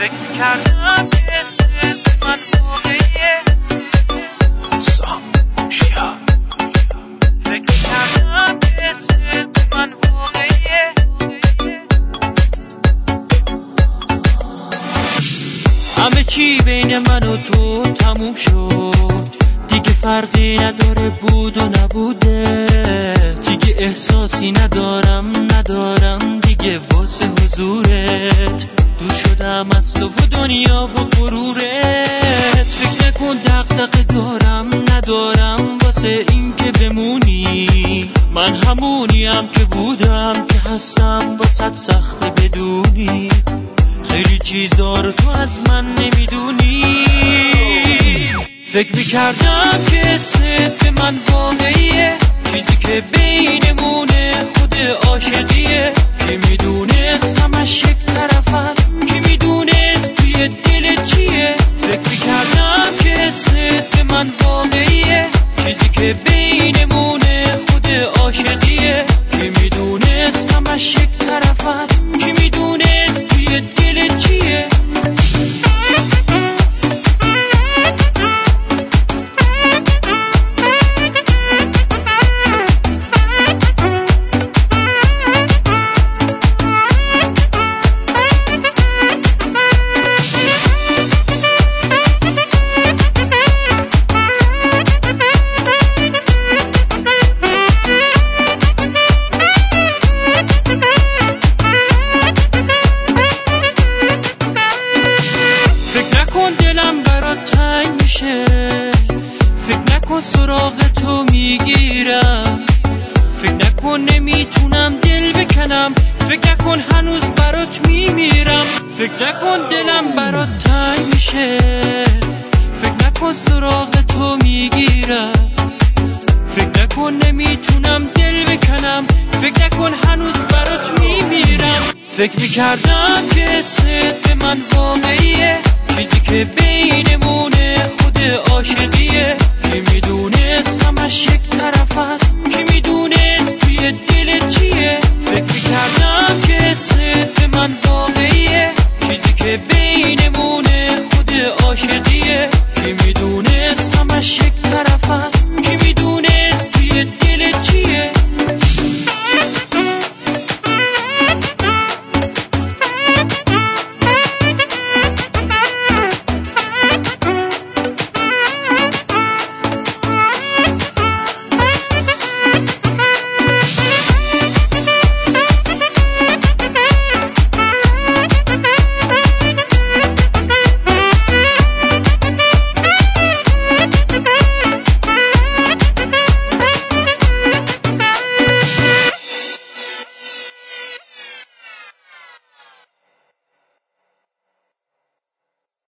فکر کردم که اسم من واقعیه ساموشا فکر کردم که اسم من واقعیه همه چی بین من و تو تموم شد دیگه فرقی نداره بود و نبوده دیگه احساسی ندارم دیگه واسه حضورت دور شدم از تو و دنیا و غرورت فکر نکن دغدغه ندارم واسه این که بمونی من همونیم که بودم که هستم واسه سخته بدونی خیلی چیزا رو تو از من نمیدونی فکر میکردم که اسمت من واقعیه چیزی که بینمونه خود عاشقیه که میدونست همش یک طرف هست که میدونست توی دل چیه فکر میکردم که اسمت من واقعیه چیزی که بینمونه خود عاشقیه که میدونست همش یک طرف هست که میدونست توی دل چیه فکر نکن سراغ تو میگیرم فکر نکن نمیتونم دل بکنم فکر نکن هنوز برات میمیرم فکر نکن دلم برات تنگ میشه فکر نکن سراغ تو میگیرم فکر نکن نمیتونم دل بکنم فکر نکن هنوز برات میمیرم فکر میکردم که اسمت من واقعیه چیزی که بینمونه خود عاشقیه که میدونست همش یک طرف هست که میدونست توی دل چیه فکر میکردم که اسمت من واقعیه چیزی که بینمونه خود عاشقیه که میدونست همش یک طرف هست